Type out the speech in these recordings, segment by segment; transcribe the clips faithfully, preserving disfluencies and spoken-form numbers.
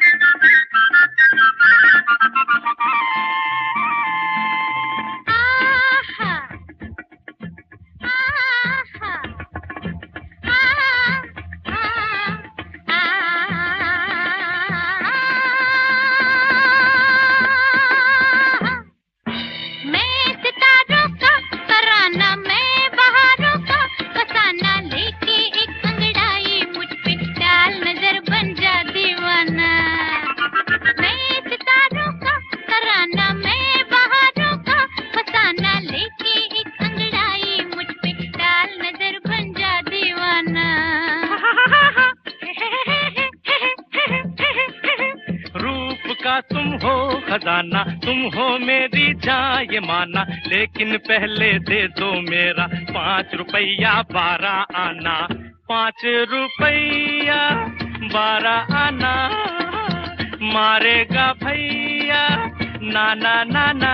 तुम हो खजाना, तुम हो मेरी जान ये माना, लेकिन पहले दे दो मेरा पाँच रुपया बारह आना। पाँच रुपया बारह आना मारेगा भैया नाना नाना।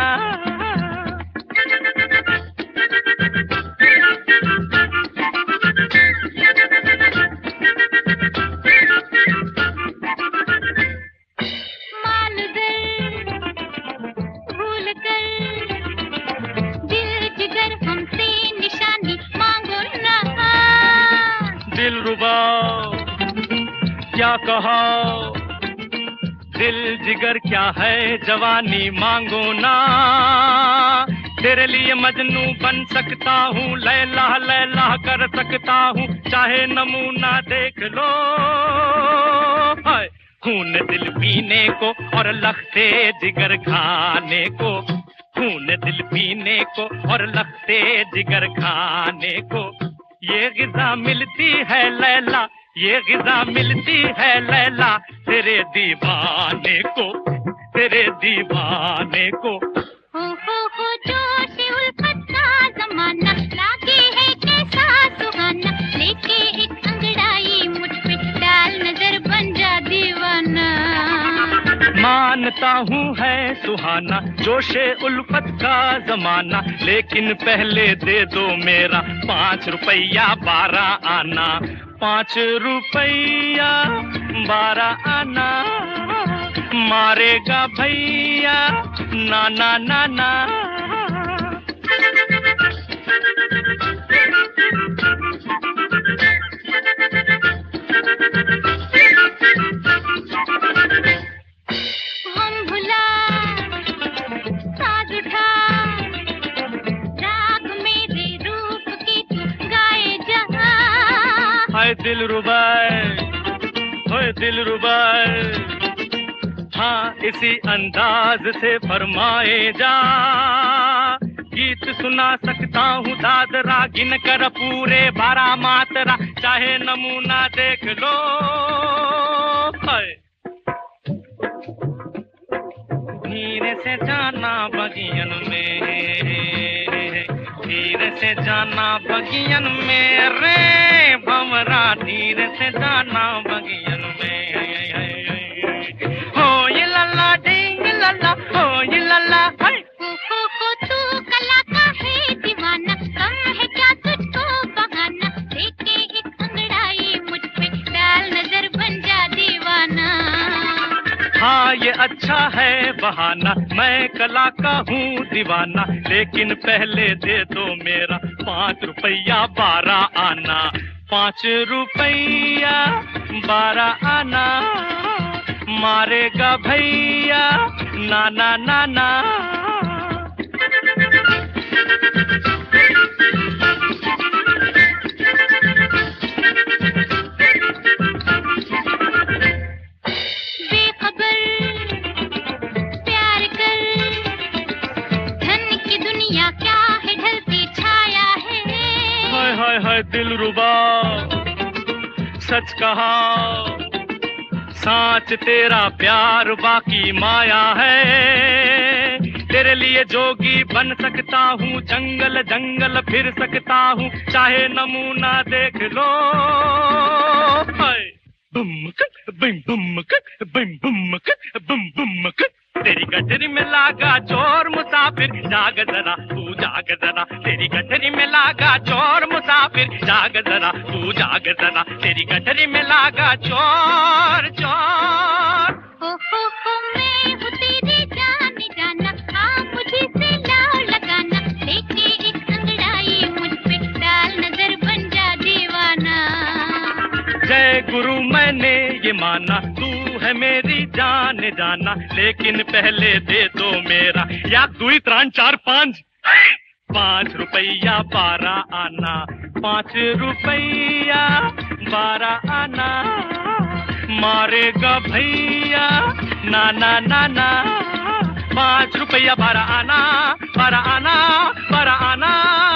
दिलरुबा क्या कहा, दिल जिगर क्या है जवानी मांगो ना। तेरे लिए मजनू बन सकता हूँ, लैला लैला कर सकता हूँ, चाहे नमूना देख लो। हाय खून दिल पीने को और लखते जिगर खाने को, खून दिल पीने को और लखते जिगर खाने को। ये गिज़ा मिलती है लैला, ये गिज़ा मिलती है लैला, तेरे दीवाने को, तेरे दीवाने को। हो हो हो जोश उल्फत का ज़माना, लागे है कैसा सुहाना, लेके एक अंगड़ाई मुझ पे डाल नजर बन जा दीवाना। मानता हूँ है सुहाना जोशे उल्फत का जमाना, लेकिन पहले दे दो मेरा पाँच रुपया बारह आना। पाँच रुपया बारह आना मारेगा भैया नाना नाना। हाय दिलरुबा, हाय दिलरुबा, हाँ इसी अंदाज से फरमाए जा। गीत सुना सकता हूँ दादरा गिन कर पूरे बारह मात्रा, चाहे नमूना देख लो। हाय धीरे से जाना बगियन में, धीरे से जाना बगियन में रे भंवरा, धीरे से जाना बगियन में। हो ये लल्ला डिंग लल्ला, हो ये लल्ला। हो हो हो तू कला का है दीवाना, कम है क्या तुझको बहाना, लेके एक अंगड़ाई मुझ पे डाल नजर बन जा दीवाना। हाँ ये अच्छा है बहाना, मैं कला का हूँ दीवाना, लेकिन पहले दे दो मेरा पाँच रुपया बारह आना। पाँच रुपया बारह आना मारेगा भैया नाना नाना। हाय हाय दिलरुबा सच कहा, साच तेरा प्यार बाकी माया है। तेरे लिए जोगी बन सकता हूँ, जंगल जंगल फिर सकता हूँ, चाहे नमूना देख लो। हाय बुमक बिम बुमक बिम बुमक बुम बुमक, तेरी गठरी में लागा चोर मुसाफिर, जाग जरा तू जाग जरा, तेरी गठरी में लागा चोर मुसाफिर, जाग जरा तू जाग जरा, तेरी गठरी में लागा चोर चोर। हो गुरु मैंने ये माना, तू है मेरी जान जाना, लेकिन पहले दे दो मेरा या दुई त्राण चार पांच पांच रुपया बारह आना, पांच रुपया बारह आना, मारेगा भैया ना ना ना ना, पांच रुपया बारह आना, बारह आना, बारह आना।